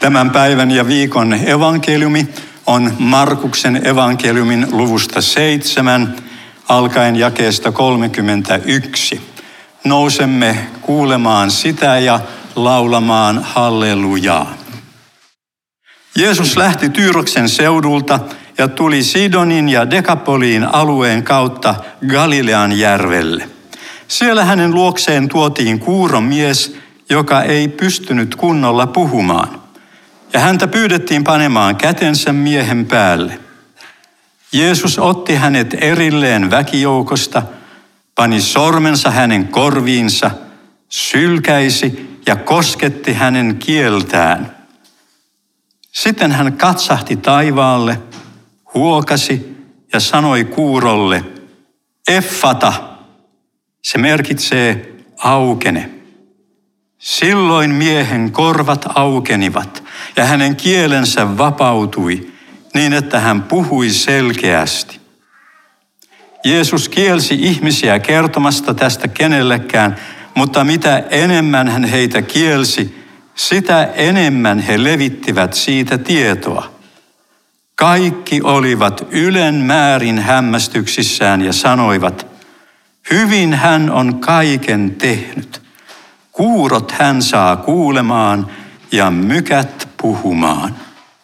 Tämän päivän ja viikon evankeliumi on Markuksen evankeliumin luvusta 7, alkaen jakeesta 31. Nousemme kuulemaan sitä ja laulamaan hallelujaa. Jeesus lähti Tyyroksen seudulta ja tuli Sidonin ja Dekapoliin alueen kautta Galilean järvelle. Siellä hänen luokseen tuotiin kuuromies, joka ei pystynyt kunnolla puhumaan. Ja häntä pyydettiin panemaan kätensä miehen päälle. Jeesus otti hänet erilleen väkijoukosta, pani sormensa hänen korviinsa, sylkäisi ja kosketti hänen kieltään. Sitten hän katsahti taivaalle, huokasi ja sanoi kuurolle, Effata, se merkitsee aukene. Silloin miehen korvat aukenivat ja hänen kielensä vapautui niin, että hän puhui selkeästi. Jeesus kielsi ihmisiä kertomasta tästä kenellekään, mutta mitä enemmän hän heitä kielsi, sitä enemmän he levittivät siitä tietoa. Kaikki olivat ylen määrin hämmästyksissään ja sanoivat, hyvin hän on kaiken tehnyt. Kuurot hän saa kuulemaan ja mykät puhumaan.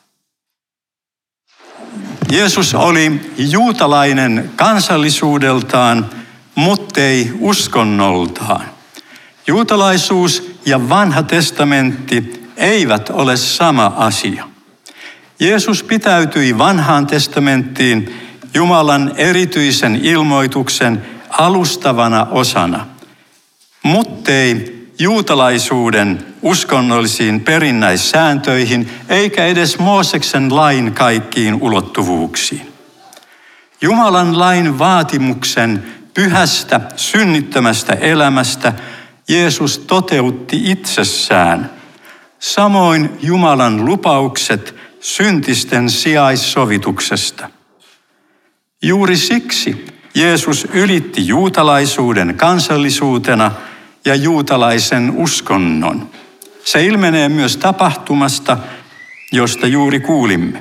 Jeesus oli juutalainen kansallisuudeltaan, muttei uskonnoltaan. Juutalaisuus ja vanha testamentti eivät ole sama asia. Jeesus pitäytyi vanhaan testamenttiin Jumalan erityisen ilmoituksen alustavana osana, muttei juutalaisuuden uskonnollisiin perinnäissääntöihin eikä edes Mooseksen lain kaikkiin ulottuvuuksiin. Jumalan lain vaatimuksen pyhästä, synnittömästä elämästä Jeesus toteutti itsessään. Samoin Jumalan lupaukset syntisten sijaissovituksesta. Juuri siksi Jeesus ylitti juutalaisuuden kansallisuutena ja juutalaisen uskonnon. Se ilmenee myös tapahtumasta, josta juuri kuulimme.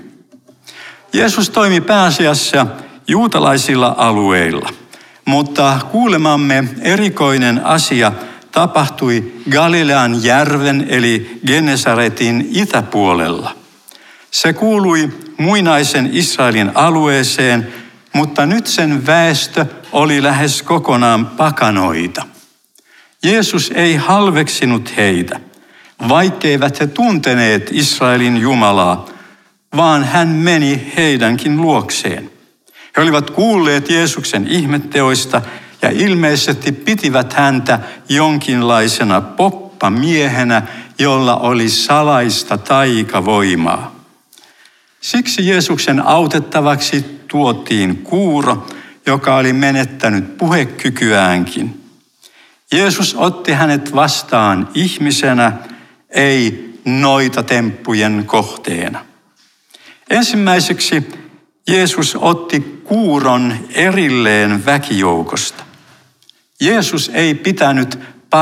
Jeesus toimi pääasiassa juutalaisilla alueilla, mutta kuulemamme erikoinen asia tapahtui Galilean järven eli Genesaretin itäpuolella. Se kuului muinaisen Israelin alueeseen, mutta nyt sen väestö oli lähes kokonaan pakanoita. Jeesus ei halveksinut heitä, vaikkeivät he tunteneet Israelin Jumalaa, vaan hän meni heidänkin luokseen. He olivat kuulleet Jeesuksen ihmetteoista ja ilmeisesti pitivät häntä jonkinlaisena poppamiehenä, jolla oli salaista taikavoimaa. Siksi Jeesuksen autettavaksi tuotiin kuuro, joka oli menettänyt puhekykyäänkin. Jeesus otti hänet vastaan ihmisenä, ei noitatemppujen kohteena. Ensimmäiseksi Jeesus otti kuuron erilleen väkijoukosta. Jeesus ei pitänyt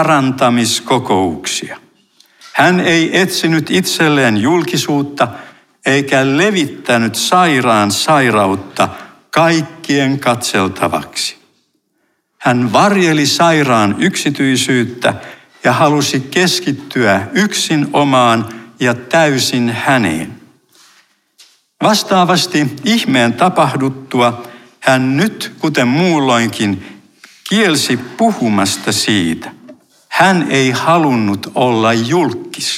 parantamiskokouksia. Hän ei etsinyt itselleen julkisuutta eikä levittänyt sairaan sairautta kaikkien katseltavaksi. Hän varjeli sairaan yksityisyyttä ja halusi keskittyä yksin omaan ja täysin häneen. Vastaavasti ihmeen tapahduttua hän nyt, kuten muulloinkin, kielsi puhumasta siitä. Hän ei halunnut olla julkkis.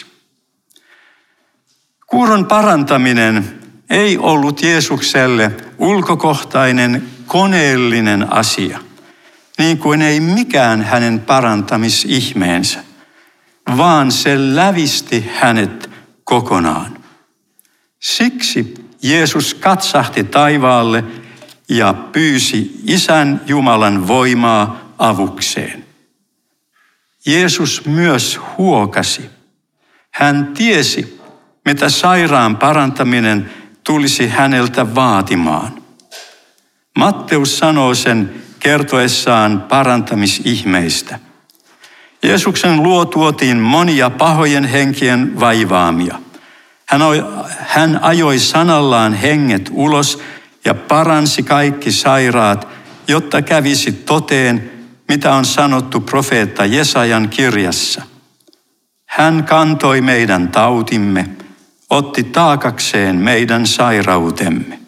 Kuuron parantaminen ei ollut Jeesukselle ulkokohtainen koneellinen asia, niin kuin ei mikään hänen parantamisihmeensä, vaan se lävisti hänet kokonaan. Siksi Jeesus katsahti taivaalle ja pyysi Isän Jumalan voimaa avukseen. Jeesus myös huokasi. Hän tiesi, mitä sairaan parantaminen tulisi häneltä vaatimaan. Matteus sanoo sen kertoessaan parantamisihmeistä. Jeesuksen luo tuotiin monia pahojen henkien vaivaamia. Hän ajoi sanallaan henget ulos ja paransi kaikki sairaat, jotta kävisi toteen, mitä on sanottu profeetta Jesajan kirjassa. Hän kantoi meidän tautimme, otti taakakseen meidän sairautemme.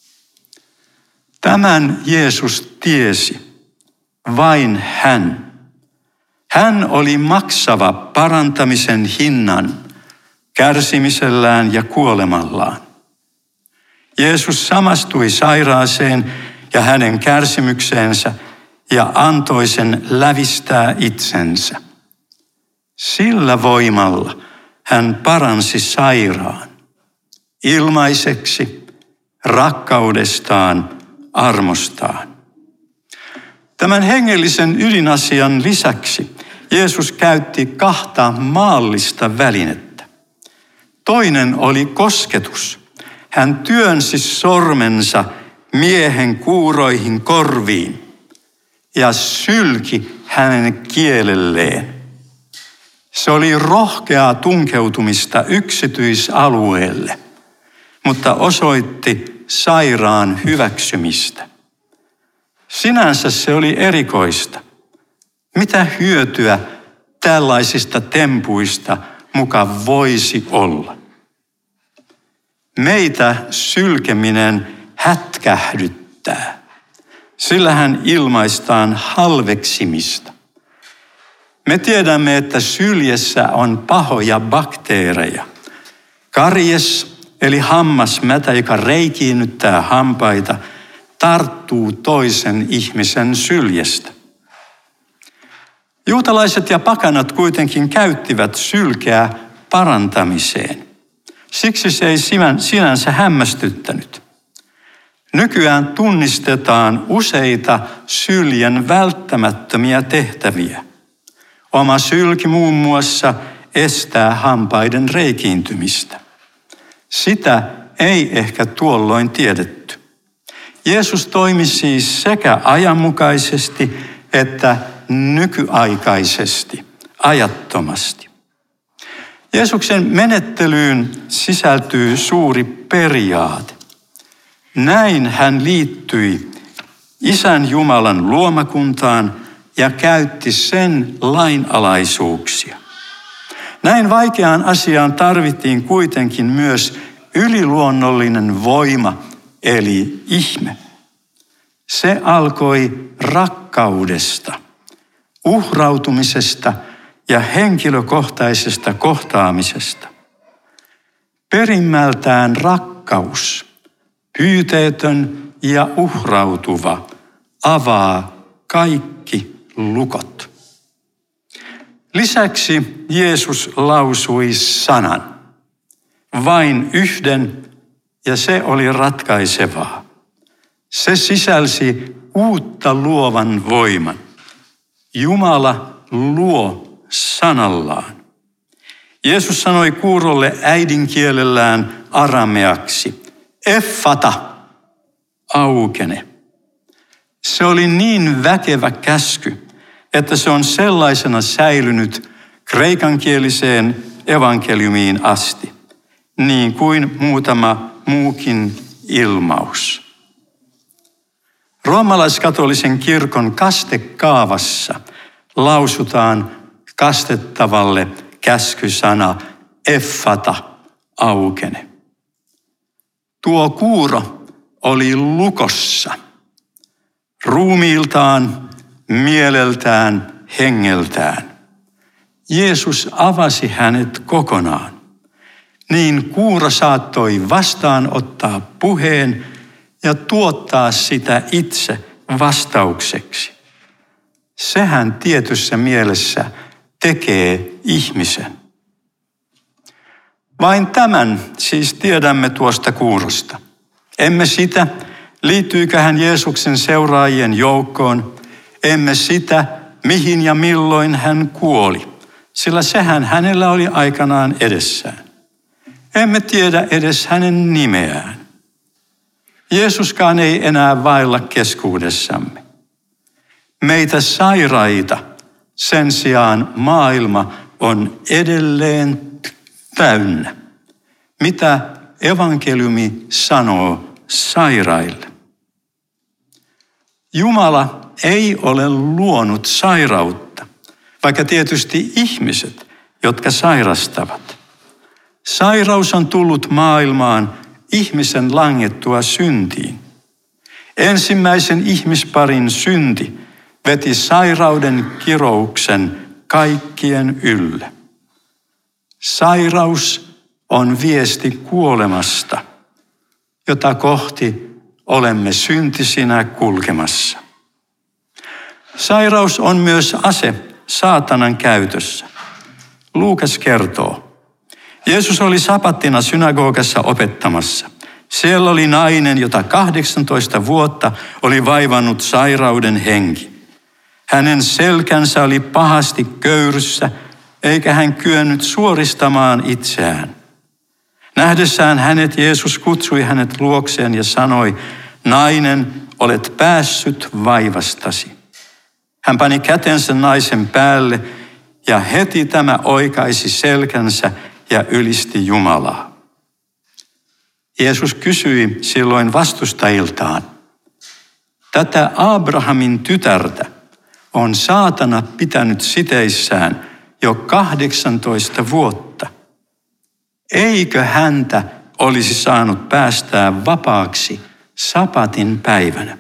Tämän Jeesus tiesi, vain hän. Hän oli maksava parantamisen hinnan kärsimisellään ja kuolemallaan. Jeesus samastui sairaaseen ja hänen kärsimykseensä ja antoi sen lävistää itsensä. Sillä voimalla hän paransi sairaan ilmaiseksi rakkaudestaan, armostaan. Tämän hengellisen ydinasian lisäksi Jeesus käytti 2 maallista välinettä. Toinen oli kosketus. Hän työnsi sormensa miehen kuuroihin korviin ja sylki hänen kielelleen. Se oli rohkeaa tunkeutumista yksityisalueelle, mutta osoitti sairaan hyväksymistä. Sinänsä se oli erikoista. Mitä hyötyä tällaisista tempuista muka voisi olla? Meitä sylkeminen hätkähdyttää. Sillähän ilmaistaan halveksimista. Me tiedämme, että syljessä on pahoja bakteereja. Karies eli hammasmätä, joka reikiinnyttää hampaita, tarttuu toisen ihmisen syljestä. Juutalaiset ja pakanat kuitenkin käyttivät sylkeä parantamiseen. Siksi se ei sinänsä hämmästyttänyt. Nykyään tunnistetaan useita syljen välttämättömiä tehtäviä. Oma sylki muun muassa estää hampaiden reikiintymistä. Sitä ei ehkä tuolloin tiedetty. Jeesus toimi siis sekä ajanmukaisesti että nykyaikaisesti, ajattomasti. Jeesuksen menettelyyn sisältyy suuri periaate. Näin hän liittyi Isän Jumalan luomakuntaan ja käytti sen lainalaisuuksia. Näin vaikeaan asiaan tarvittiin kuitenkin myös yliluonnollinen voima, eli ihme. Se alkoi rakkaudesta, uhrautumisesta ja henkilökohtaisesta kohtaamisesta. Perimmältään rakkaus, pyyteetön ja uhrautuva, avaa kaikki lukot. Lisäksi Jeesus lausui sanan, vain yhden, ja se oli ratkaisevaa. Se sisälsi uutta luovan voiman. Jumala luo sanallaan. Jeesus sanoi kuurolle äidinkielellään arameaksi, effata, aukene. Se oli niin väkevä käsky, että se on sellaisena säilynyt kreikankieliseen evankeliumiin asti, niin kuin muutama muukin ilmaus. Roomalaiskatolisen kirkon kastekaavassa lausutaan kastettavalle käskysana effata, aukene. Tuo kuuro oli lukossa, ruumiiltaan, mieleltään, hengeltään. Jeesus avasi hänet kokonaan. Niin kuuro saattoi vastaanottaa puheen ja tuottaa sitä itse vastaukseksi. Sehän tietyssä mielessä tekee ihmisen. Vain tämän siis tiedämme tuosta kuurosta. Emme sitä, liittyykö hän Jeesuksen seuraajien joukkoon. Emme sitä, mihin ja milloin hän kuoli, sillä sehän hänellä oli aikanaan edessään. Emme tiedä edes hänen nimeään. Jeesuskaan ei enää vailla keskuudessamme. Meitä sairaita sen sijaan maailma on edelleen täynnä. mitä evankeliumi sanoo sairaille. Jumala ei ole luonut sairautta, vaikka tietysti ihmiset, jotka sairastavat. Sairaus on tullut maailmaan ihmisen langettua syntiin. Ensimmäisen ihmisparin synti veti sairauden kirouksen kaikkien ylle. Sairaus on viesti kuolemasta, jota kohti olemme syntisinä kulkemassa. Sairaus on myös ase saatanan käytössä. Luukas kertoo, Jeesus oli sapattina synagogassa opettamassa. Siellä oli nainen, jota 18 vuotta oli vaivannut sairauden henki. Hänen selkänsä oli pahasti köyryssä, eikä hän kyennyt suoristamaan itseään. Nähdessään hänet Jeesus kutsui hänet luokseen ja sanoi, nainen, olet päässyt vaivastasi. Hän pani kätensä naisen päälle ja heti tämä oikaisi selkänsä ja ylisti Jumalaa. Jeesus kysyi silloin vastustajiltaan, tätä Abrahamin tytärtä on saatana pitänyt siteissään jo 18 vuotta. Eikö häntä olisi saanut päästää vapaaksi sapatin päivänä?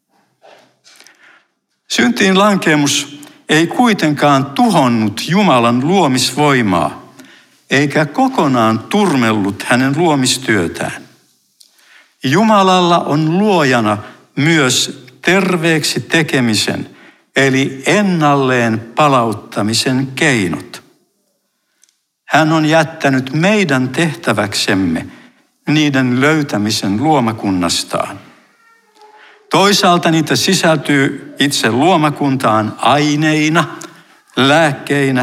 Syntiin lankeemus ei kuitenkaan tuhonnut Jumalan luomisvoimaa, eikä kokonaan turmellut hänen luomistyötään. Jumalalla on luojana myös terveeksi tekemisen, eli ennalleen palauttamisen keinot. Hän on jättänyt meidän tehtäväksemme niiden löytämisen luomakunnastaan. Toisaalta niitä sisältyy itse luomakuntaan aineina, lääkkeinä,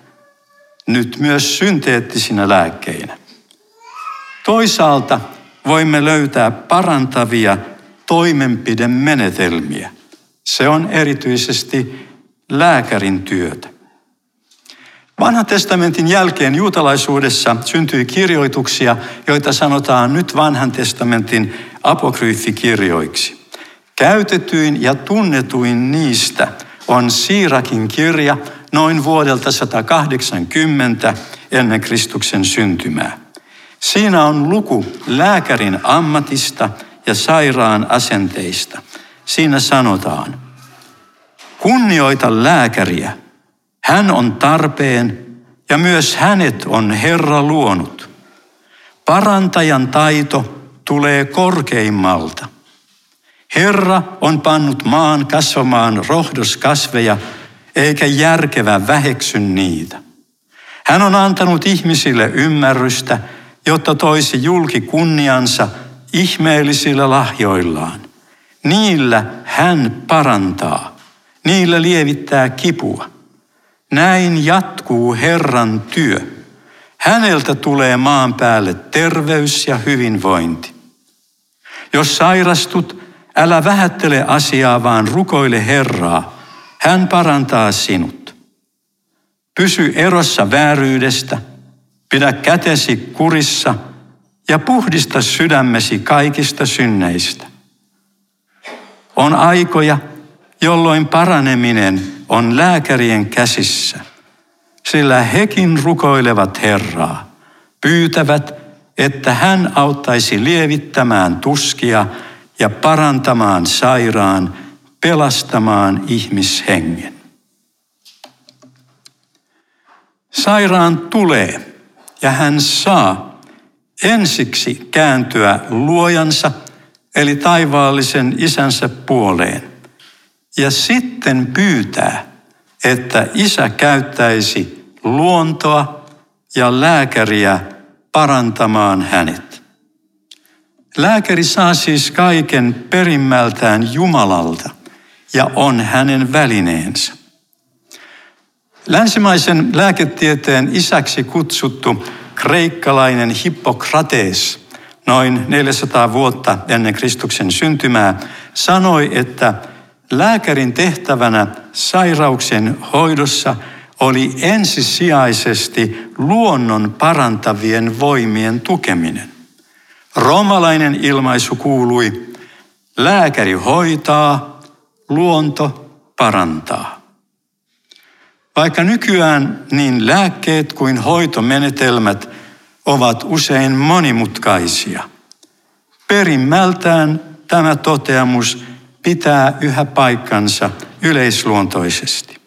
nyt myös synteettisinä lääkkeinä. Toisaalta voimme löytää parantavia toimenpidemenetelmiä. Se on erityisesti lääkärin työtä. Vanhan testamentin jälkeen juutalaisuudessa syntyi kirjoituksia, joita sanotaan nyt vanhan testamentin apokryyfikirjoiksi. Käytetyin ja tunnetuin niistä on Siirakin kirja noin vuodelta 180 ennen Kristuksen syntymää. Siinä on luku lääkärin ammatista ja sairaan asenteista. Siinä sanotaan, kunnioita lääkäriä. Hän on tarpeen ja myös hänet on Herra luonut. Parantajan taito tulee korkeimmalta. Herra on pannut maan kasvamaan rohdoskasveja, eikä järkevä väheksy niitä. Hän on antanut ihmisille ymmärrystä, jotta toisi julki kunniansa ihmeellisillä lahjoillaan. Niillä hän parantaa, niillä lievittää kipua. Näin jatkuu Herran työ. Häneltä tulee maan päälle terveys ja hyvinvointi. Jos sairastut, älä vähättele asiaa, vaan rukoile Herraa. Hän parantaa sinut. Pysy erossa vääryydestä, pidä kätesi kurissa ja puhdista sydämesi kaikista synneistä. On aikoja, jolloin paraneminen on lääkärien käsissä, sillä hekin rukoilevat Herraa, pyytävät, että hän auttaisi lievittämään tuskia ja parantamaan sairaan, pelastamaan ihmishengen. Sairaan tulee ja hän saa ensiksi kääntyä luojansa, eli taivaallisen isänsä puoleen, ja sitten pyytää, että isä käyttäisi luontoa ja lääkäriä parantamaan hänet. Lääkäri saa siis kaiken perimmältään Jumalalta ja on hänen välineensä. Länsimaisen lääketieteen isäksi kutsuttu kreikkalainen Hippokrates noin 400 vuotta ennen Kristuksen syntymää sanoi, että lääkärin tehtävänä sairauksien hoidossa oli ensisijaisesti luonnon parantavien voimien tukeminen. Roomalainen ilmaisu kuului: lääkäri hoitaa, luonto parantaa. Vaikka nykyään niin lääkkeet kuin hoitomenetelmät ovat usein monimutkaisia, perimmältään tämä toteamus pitää yhä paikkansa yleisluontoisesti.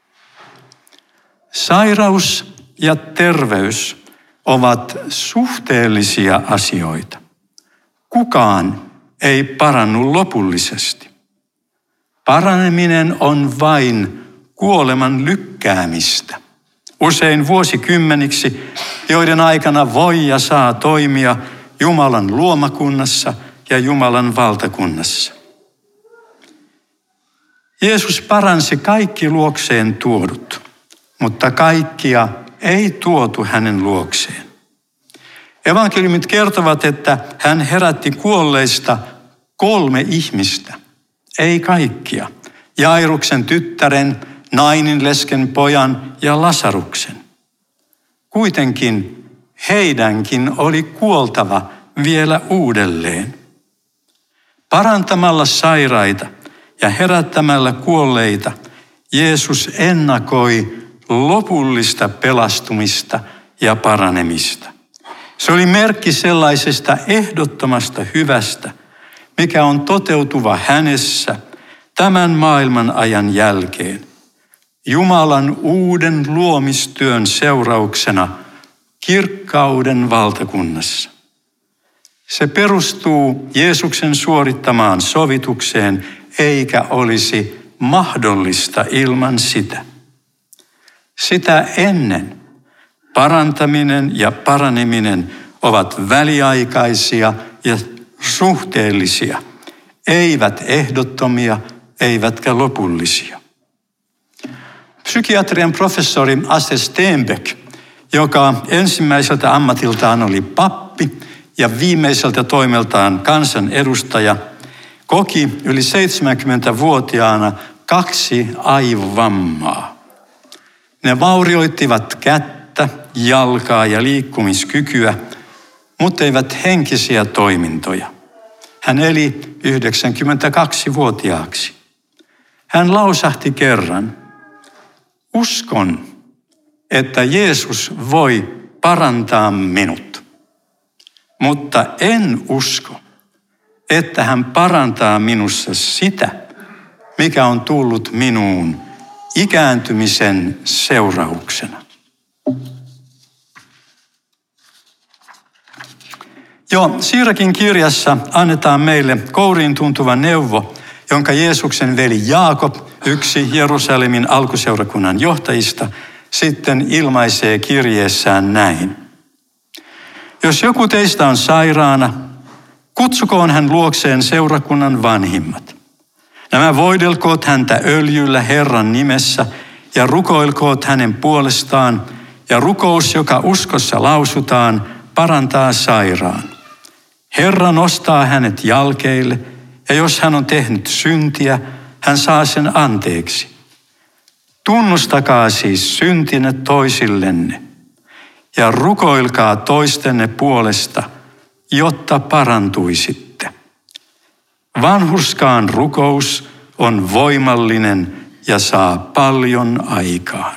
Sairaus ja terveys ovat suhteellisia asioita. Kukaan ei parannu lopullisesti. Paraneminen on vain kuoleman lykkäämistä, usein vuosikymmeniksi, joiden aikana voi ja saa toimia Jumalan luomakunnassa ja Jumalan valtakunnassa. Jeesus paransi kaikki luokseen tuodut, mutta kaikkia ei tuotu hänen luokseen. Evankeliumit kertovat, että hän herätti kuolleista 3 ihmistä, ei kaikkia: Jairuksen tyttären, Nainin lesken pojan ja Lasaruksen. Kuitenkin heidänkin oli kuoltava vielä uudelleen. Parantamalla sairaita ja herättämällä kuolleita Jeesus ennakoi lopullista pelastumista ja paranemista. Se oli merkki sellaisesta ehdottomasta hyvästä, mikä on toteutuva hänessä tämän maailman ajan jälkeen, Jumalan uuden luomistyön seurauksena kirkkauden valtakunnassa. Se perustuu Jeesuksen suorittamaan sovitukseen, eikä olisi mahdollista ilman sitä. Sitä ennen parantaminen ja paraneminen ovat väliaikaisia ja suhteellisia, eivät ehdottomia, eivätkä lopullisia. Psykiatrian professori Assel Steenbeck, joka ensimmäiseltä ammatiltaan oli pappi ja viimeiseltä toimeltaan kansanedustaja, koki yli 70-vuotiaana 2 aivovammaa. Ne vaurioittivat kättä, jalkaa ja liikkumiskykyä, mutta eivät henkisiä toimintoja. Hän eli 92-vuotiaaksi. Hän lausahti kerran: uskon, että Jeesus voi parantaa minut, mutta en usko, että hän parantaa minussa sitä, mikä on tullut minuun ikääntymisen seurauksena. Jo Siirakin kirjassa annetaan meille kouriin tuntuva neuvo, jonka Jeesuksen veli Jaakob, yksi Jerusalemin alkuseurakunnan johtajista, sitten ilmaisee kirjeessään näin: jos joku teistä on sairaana, kutsukoon hän luokseen seurakunnan vanhimmat. Nämä voidelkoot häntä öljyllä Herran nimessä ja rukoilkoot hänen puolestaan, ja rukous, joka uskossa lausutaan, parantaa sairaan. Herra nostaa hänet jalkeille, ja jos hän on tehnyt syntiä, hän saa sen anteeksi. Tunnustakaa siis syntinne toisillenne ja rukoilkaa toistenne puolesta, jotta parantuisitte. Vanhurskaan rukous on voimallinen ja saa paljon aikaan.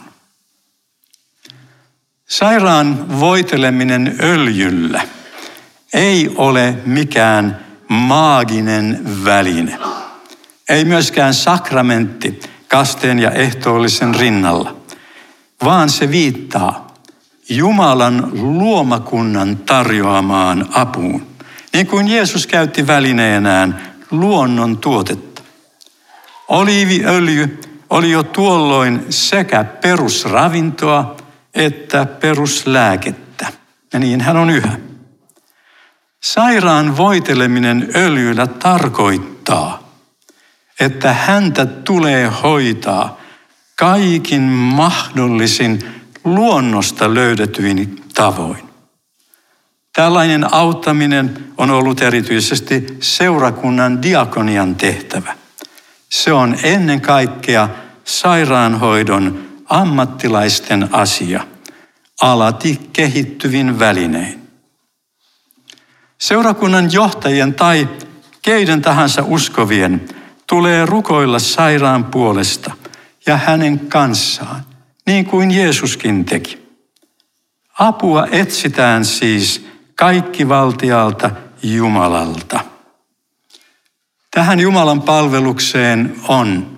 Sairaan voiteleminen öljyllä ei ole mikään maaginen väline. Ei myöskään sakramentti kasteen ja ehtoollisen rinnalla, vaan se viittaa Jumalan luomakunnan tarjoamaan apuun, niin kuin Jeesus käytti välineenään luonnon tuotetta. Oliiviöljy oli jo tuolloin sekä perusravintoa että peruslääkettä, ja niin hän on yhä. Sairaan voiteleminen öljyllä tarkoittaa, että häntä tulee hoitaa kaikin mahdollisin luonnosta löydetyin tavoin. Tällainen auttaminen on ollut erityisesti seurakunnan diakonian tehtävä. Se on ennen kaikkea sairaanhoidon ammattilaisten asia, alati kehittyvin välinein. Seurakunnan johtajien tai keiden tahansa uskovien tulee rukoilla sairaan puolesta ja hänen kanssaan, niin kuin Jeesuskin teki. Apua etsitään siis kaikkivaltialta Jumalalta. Tähän Jumalan palvelukseen on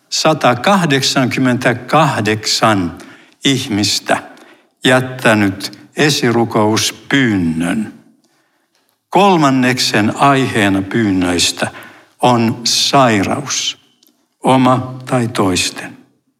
188 ihmistä jättänyt esirukouspyynnön. 3/3 aiheena pyynnöistä on sairaus, oma tai toisten.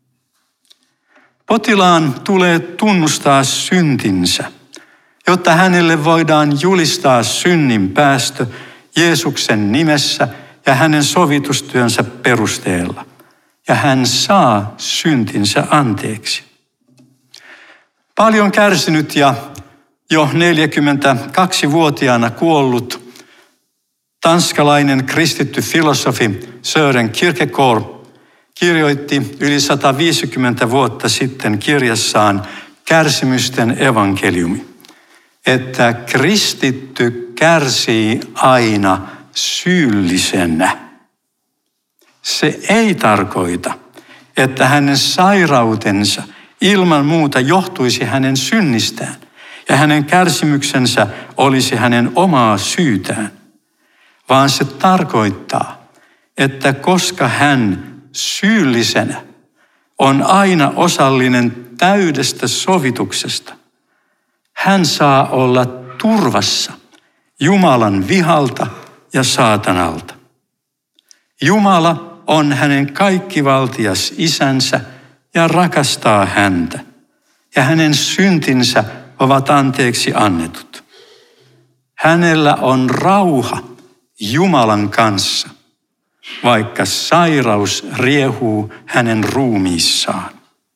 Potilaan tulee tunnustaa syntinsä, jotta hänelle voidaan julistaa synnin päästö Jeesuksen nimessä ja hänen sovitustyönsä perusteella. Ja hän saa syntinsä anteeksi. Paljon kärsinyt ja jo 42-vuotiaana kuollut tanskalainen kristitty filosofi Søren Kierkegaard kirjoitti yli 150 vuotta sitten kirjassaan Kärsimysten evankeliumi, että kristitty kärsii aina syyllisenä. Se ei tarkoita, että hänen sairautensa ilman muuta johtuisi hänen synnistään ja hänen kärsimyksensä olisi hänen omaa syytään, vaan se tarkoittaa, että koska hän syyllisenä on aina osallinen täydestä sovituksesta, hän saa olla turvassa Jumalan vihalta ja saatanalta. Jumala on hänen kaikkivaltias isänsä ja rakastaa häntä, ja hänen syntinsä ovat anteeksi annetut. Hänellä on rauha Jumalan kanssa, vaikka sairaus riehuu hänen ruumiissaan.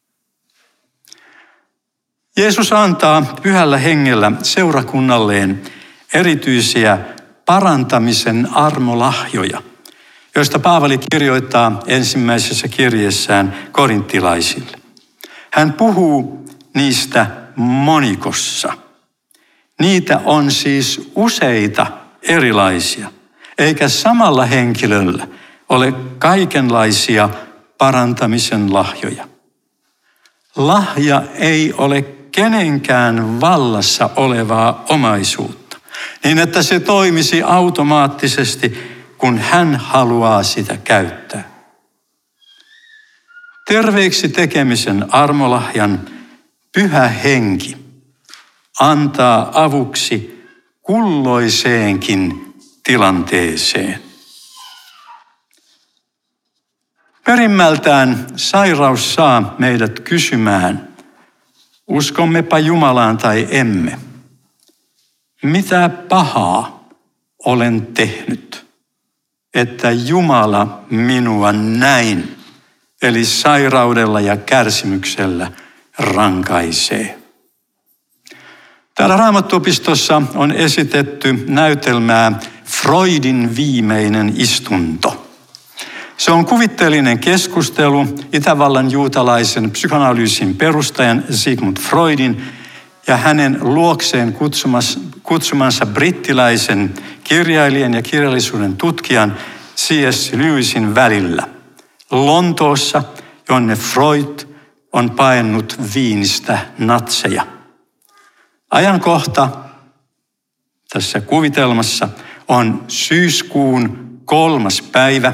Jeesus antaa Pyhällä Hengellä seurakunnalleen erityisiä parantamisen armolahjoja, joista Paavali kirjoittaa ensimmäisessä kirjeessään korinttilaisille. Hän puhuu niistä monikossa. Niitä on siis useita erilaisia, eikä samalla henkilöllä ole kaikenlaisia parantamisen lahjoja. Lahja ei ole kenenkään vallassa olevaa omaisuutta, niin että se toimisi automaattisesti, kun hän haluaa sitä käyttää. Terveeksi tekemisen armolahjan Pyhä Henki antaa avuksi kulloiseenkin tilanteeseen. Perimmältään sairaus saa meidät kysymään, uskommepa Jumalaan tai emme. Mitä pahaa olen tehnyt, että Jumala minua näin, eli sairaudella ja kärsimyksellä rankaisee? Täällä Raamattuopistossa on esitetty näytelmää Freudin viimeinen istunto. Se on kuvitteellinen keskustelu Itävallan juutalaisen psykoanalyysin perustajan Sigmund Freudin ja hänen luokseen kutsumansa brittiläisen kirjailijan ja kirjallisuuden tutkijan C.S. Lewisin välillä Lontoossa, jonne Freud on paennut Wienistä natseja. Ajankohta tässä kuvitelmassa on syyskuun 3. päivä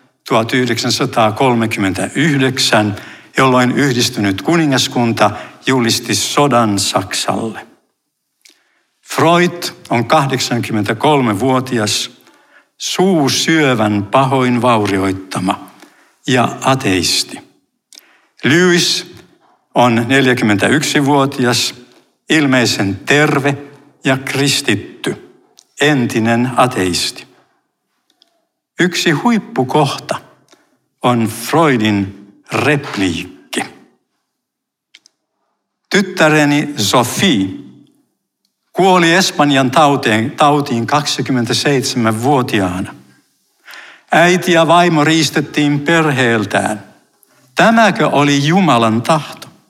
1939, jolloin yhdistynyt kuningaskunta julisti sodan Saksalle. Freud on 83-vuotias, suusyövän pahoin vaurioittama ja ateisti. Lewis on 41-vuotias, ilmeisen terve ja kristitty, entinen ateisti. Yksi huippukohta on Freudin repliikki. Tyttäreni Sophie kuoli Espanjan tautiin 27-vuotiaana. Äiti ja vaimo riistettiin perheeltään. Tämäkö oli Jumalan tahto?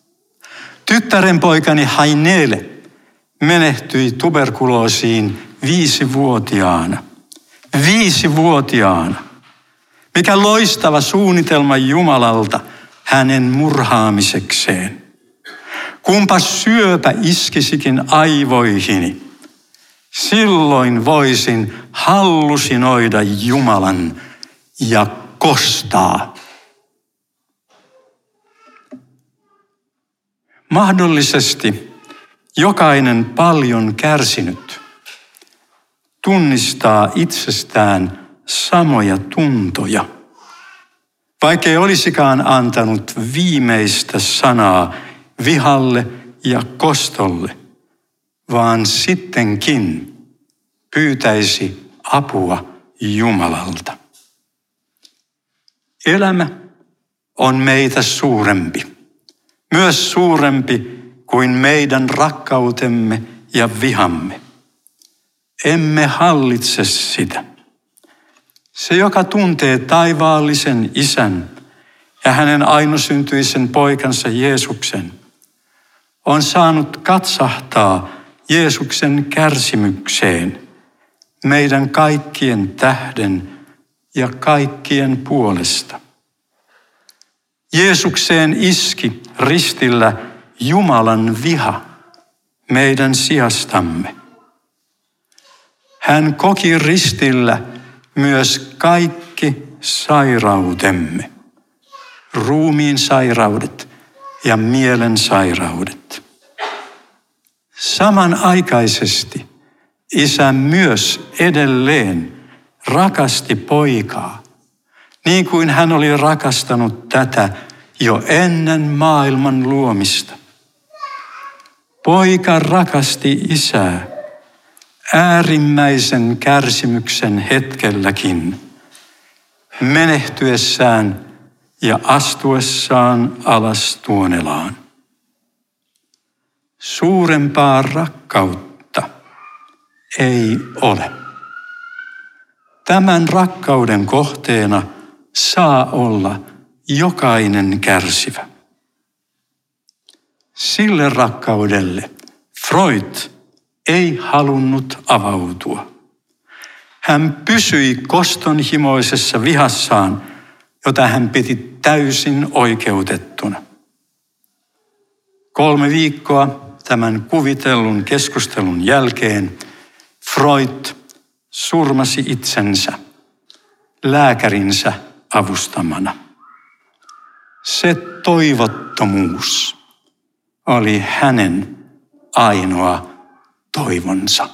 Tyttärenpoikani Hainele menehtyi tuberkuloosiin 5-vuotiaana. 5-vuotiaana. Mikä loistava suunnitelma Jumalalta hänen murhaamisekseen. Kumpa syöpä iskisikin aivoihini, silloin voisin hallusinoida Jumalan ja kostaa. Mahdollisesti jokainen paljon kärsinyt tunnistaa itsestään samoja tuntoja, vaikkei olisikaan antanut viimeistä sanaa vihalle ja kostolle, vaan sittenkin pyytäisi apua Jumalalta. Elämä on meitä suurempi, myös suurempi kuin meidän rakkautemme ja vihamme. Emme hallitse sitä. Se, joka tuntee taivaallisen Isän ja hänen ainosyntyisen poikansa Jeesuksen, on saanut katsahtaa Jeesuksen kärsimykseen meidän kaikkien tähden ja kaikkien puolesta. Jeesukseen iski ristillä Jumalan viha meidän sijastamme. Hän koki ristillä myös kaikki sairautemme, ruumiin sairaudet ja mielen sairaudet. Samanaikaisesti Isä myös edelleen rakasti poikaa, niin kuin hän oli rakastanut tätä jo ennen maailman luomista. Poika rakasti Isää äärimmäisen kärsimyksen hetkelläkin, menehtyessään ja astuessaan alas tuonelaan. Suurempaa rakkautta ei ole. Tämän rakkauden kohteena saa olla jokainen kärsivä. Sille rakkaudelle Freud ei halunnut avautua. Hän pysyi kostonhimoisessa vihassaan, jota hän piti täysin oikeutettuna. 3 viikkoa tämän kuvitellun keskustelun jälkeen Freud surmasi itsensä lääkärinsä avustamana. Se toivottomuus oli hänen ainoa toivonsa.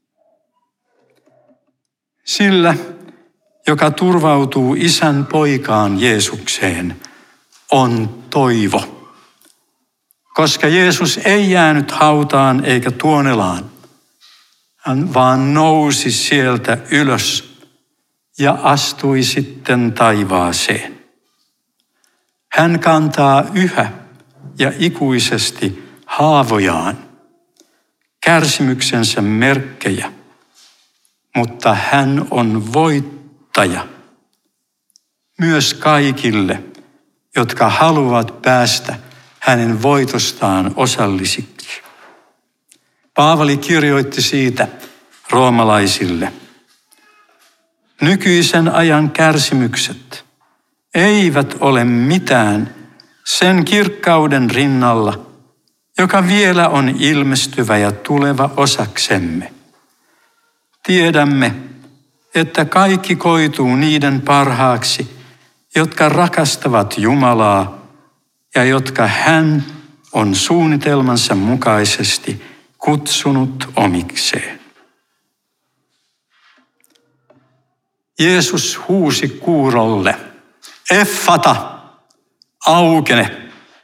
Sillä, joka turvautuu Isän poikaan Jeesukseen, on toivo. Koska Jeesus ei jäänyt hautaan eikä tuonelaan, vaan nousi sieltä ylös ja astui sitten taivaaseen. Hän kantaa yhä ja ikuisesti haavojaan, kärsimyksensä merkkejä, mutta hän on voittaja myös kaikille, jotka haluavat päästä hänen voitostaan osallisiksi. Paavali kirjoitti siitä roomalaisille: nykyisen ajan kärsimykset eivät ole mitään sen kirkkauden rinnalla, joka vielä on ilmestyvä ja tuleva osaksemme. Tiedämme, että kaikki koituu niiden parhaaksi, jotka rakastavat Jumalaa ja jotka hän on suunnitelmansa mukaisesti kutsunut omikseen. Jeesus huusi kuurolle: Effata, aukene.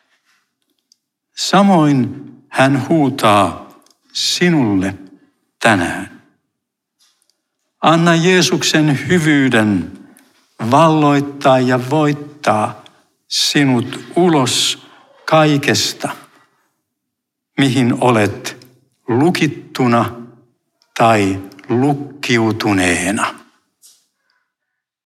Samoin hän huutaa sinulle tänään. Anna Jeesuksen hyvyyden valloittaa ja voittaa sinut ulos kaikesta, mihin olet lukittuna tai lukkiutuneena.